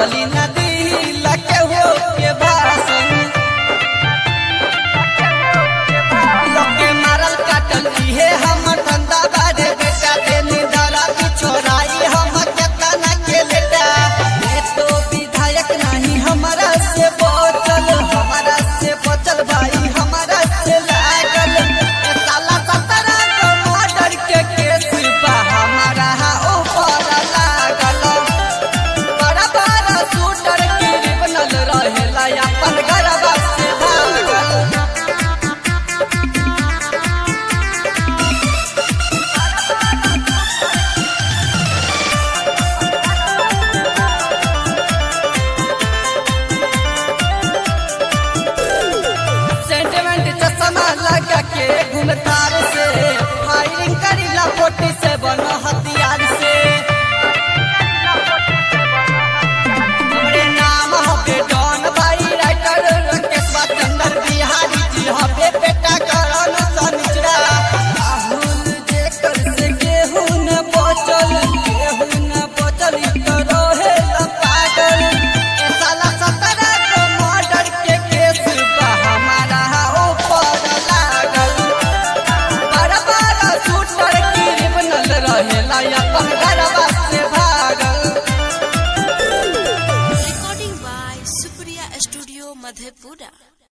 चली नदी लगे हो के भाषण लोके मारल काटल है हम धंधा बारे बेटा देनी धरा की छोराई हम केतना के लेटा ये तो विधायक नहीं हमारा से बचल भाई हमारा से लागल साला 17 को मर्डर के केस बा हमारा ऊपर लागल बड़ा बड़ा शूटर क्रिमिनल रहेला अपन घरवा से भागल सेंटिमेंट चश्मा लगा के घूमता